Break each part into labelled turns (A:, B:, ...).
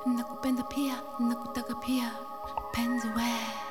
A: nakupenda pia, nakutaka pia, penzi we.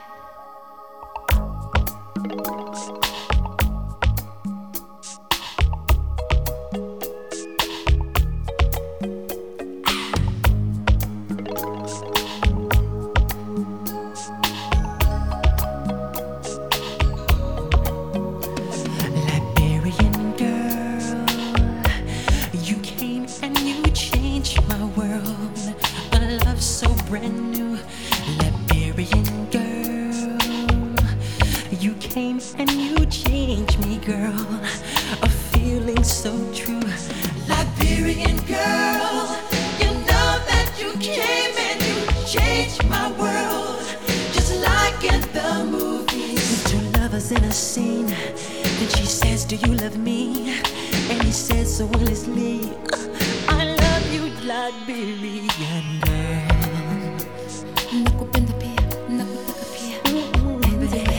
B: Brand new Liberian girl, you came and you changed me, girl. A feeling so true. Liberian girl, you know that you came and you changed my world, just like in the movies. Two lovers in a scene, then she says, "Do you love me?" And he says so honestly, "I love you, Liberian girl."
A: Nakupenda pia, nakutaka pia, penzi we.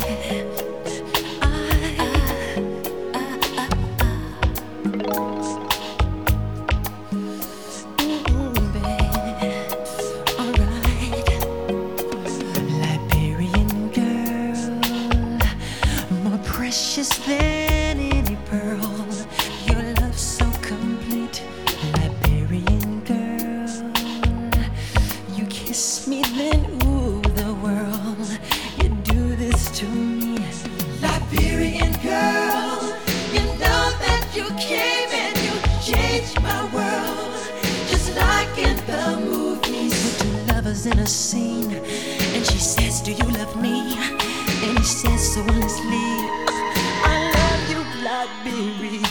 B: Alright, Liberian girl, more precious than any pearl. Your love so complete, Liberian girl. You kiss me, then ooh, the world. You do this to me, Liberian girl. You know that you came and you changed my world, just like in the movies. With two lovers in a scene, and she says, "Do you love me?" And he says so honestly, "I love you, Liberian."